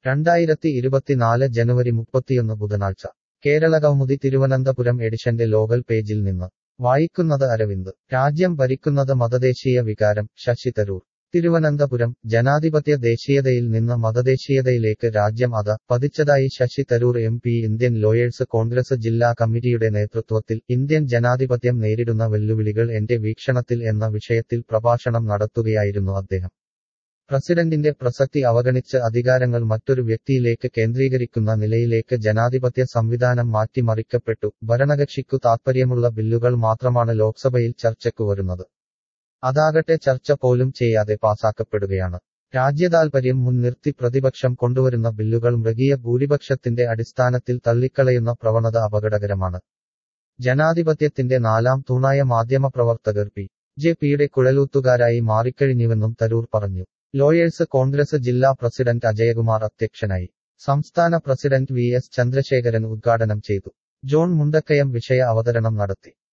2024 ജനുവരി 31 ബുധനാഴ്ച കേരളകൗമുദി തിരുവനന്തപുരം എഡിഷന്റെ ലോകൽ പേജിൽ നിന്ന് വായിക്കുന്നത് അരവിന്ദ്. രാജ്യം ഭരിക്കുന്നത് മതദേശീയ വികാരം, ശശി തരൂർ. തിരുവനന്തപുരം. ജനാധിപത്യ ദേശീയതയിൽ നിന്ന് മതദേശീയതയിലേക്ക് രാജ്യം പതിച്ചതായി Shashi Tharoor M P. Indian lawyers Congress ജില്ലാ കമ്മിറ്റിയുടെ നേതൃത്വത്തിൽ ഇന്ത്യൻ ജനാധിപത്യം നേരിടുന്ന വെല്ലുവിളികൾ എന്റെ വീക്ഷണത്തിൽ എന്ന വിഷയത്തിൽ പ്രഭാഷണം നടത്തുകയായിരുന്നു അദ്ദേഹം. പ്രസിഡന്റിന്റെ പ്രസക്തി അവഗണിച്ച് അധികാരങ്ങൾ മറ്റൊരു വ്യക്തിയിലേക്ക് കേന്ദ്രീകരിക്കുന്ന നിലയിലേക്ക് ജനാധിപത്യ സംവിധാനം മാറ്റിമറിക്കപ്പെട്ടു. ഭരണകക്ഷിക്കു താത്പര്യമുള്ള ബില്ലുകൾ മാത്രമാണ് ലോക്സഭയിൽ ചർച്ചയ്ക്കു വരുന്നത്. അതാകട്ടെ ചർച്ച പോലും ചെയ്യാതെ പാസാക്കപ്പെടുകയാണ്. രാജ്യതാൽപര്യം മുൻനിർത്തി പ്രതിപക്ഷം കൊണ്ടുവരുന്ന ബില്ലുകൾ മൃഗീയ ഭൂരിപക്ഷത്തിന്റെ അടിസ്ഥാനത്തിൽ തള്ളിക്കളയുന്ന പ്രവണത അപകടകരമാണ്. ജനാധിപത്യത്തിന്റെ നാലാം തൂണായ മാധ്യമപ്രവർത്തകർ ബി.ജെ.പിയുടെ കുഴലൂത്തുകാരായി മാറിക്കഴിഞ്ഞുവെന്നും തരൂർ പറഞ്ഞു. ലോയേഴ്സ് കോൺഗ്രസ് ജില്ലാ പ്രസിഡന്റ് അജയകുമാർ അധ്യക്ഷനായി. സംസ്ഥാന പ്രസിഡന്റ് വി. എസ്. ചന്ദ്രശേഖരൻ ഉദ്ഘാടനം ചെയ്തു. ജോൺ മുണ്ടക്കയം വിഷയ അവതരണം നടത്തി.